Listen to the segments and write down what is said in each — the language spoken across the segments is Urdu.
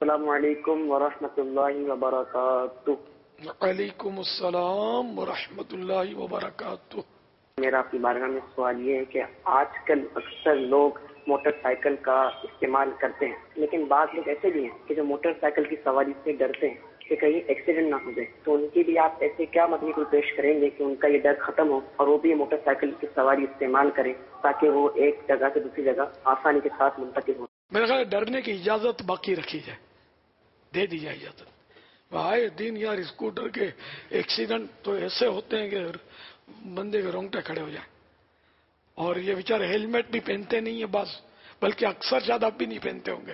السلام علیکم ورحمۃ اللہ وبرکاتہ۔ وعلیکم السلام ورحمۃ اللہ وبرکاتہ۔ میرا آپ کی بارگاہ میں سوال یہ ہے کہ آج کل اکثر لوگ موٹر سائیکل کا استعمال کرتے ہیں، لیکن بعض لوگ ایسے بھی ہیں کہ جو موٹر سائیکل کی سواری سے ڈرتے ہیں کہ کہیں ایکسیڈنٹ نہ ہو جائے، تو ان کے لیے آپ ایسے کیا مطلب پیش کریں گے کہ ان کا یہ ڈر ختم ہو اور وہ بھی موٹر سائیکل کی سواری استعمال کریں تاکہ وہ ایک جگہ سے دوسری جگہ آسانی کے ساتھ منتقل ہو؟ میرے خیال ڈرنے کی اجازت باقی رکھی جائے، دے دی جائے اجازت۔ آئے دن یار اسکوٹر کے ایکسیڈنٹ تو ایسے ہوتے ہیں کہ بندے کے رونگٹے کھڑے ہو جائیں، اور یہ بیچارے ہیلمٹ بھی پہنتے نہیں ہیں بعض، بلکہ اکثر شاید اب بھی نہیں پہنتے ہوں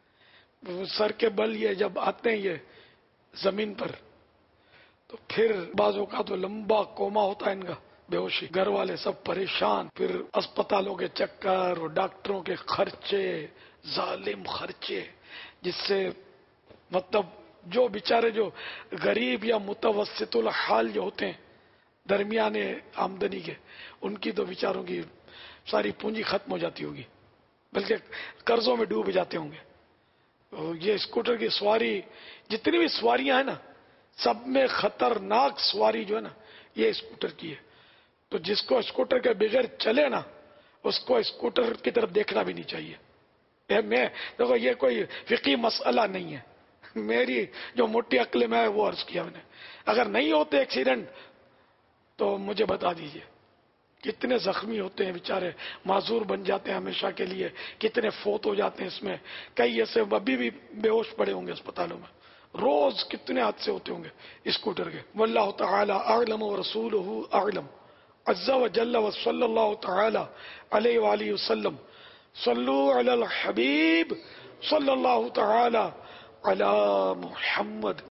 گے۔ سر کے بل یہ جب آتے ہیں یہ زمین پر تو پھر بعض اوقات لمبا کوما ہوتا ہے ان کا، بے ہوشی، گھر والے سب پریشان، پھر اسپتالوں کے چکر اور ڈاکٹروں کے خرچے، ظالم خرچے، جس سے مطلب جو بیچارے جو غریب یا متوسط الحال جو ہوتے ہیں درمیانے آمدنی کے، ان کی تو بیچاروں کی ساری پونجی ختم ہو جاتی ہوگی، بلکہ قرضوں میں ڈوب جاتے ہوں گے۔ یہ اسکوٹر کی سواری، جتنی بھی سواریاں ہیں نا، سب میں خطرناک سواری جو ہے نا یہ اسکوٹر کی ہے۔ تو جس کو اسکوٹر کے بغیر چلے نا اس کو اسکوٹر کی طرف دیکھنا بھی نہیں چاہیے۔ دیکھو یہ کوئی فقہی مسئلہ نہیں ہے، میری جو موٹی عقل میں ہے وہ عرض کیا میں نے۔ اگر نہیں ہوتے ایکسیڈنٹ تو مجھے بتا دیجئے، کتنے زخمی ہوتے ہیں بیچارے، معذور بن جاتے ہیں ہمیشہ کے لیے، کتنے فوت ہو جاتے ہیں اس میں، کئی ایسے ابھی بھی بے ہوش پڑے ہوں گے اسپتالوں میں، روز کتنے حادثے ہوتے ہوں گے اسکوٹر کے۔ واللہ تعالی اعلم ورسولہ اعلم عز وجل وصلی اللہ تعالی علیہ وآلہ وسلم۔ صلو علی الحبیب صلی اللہ تعالی علی محمد۔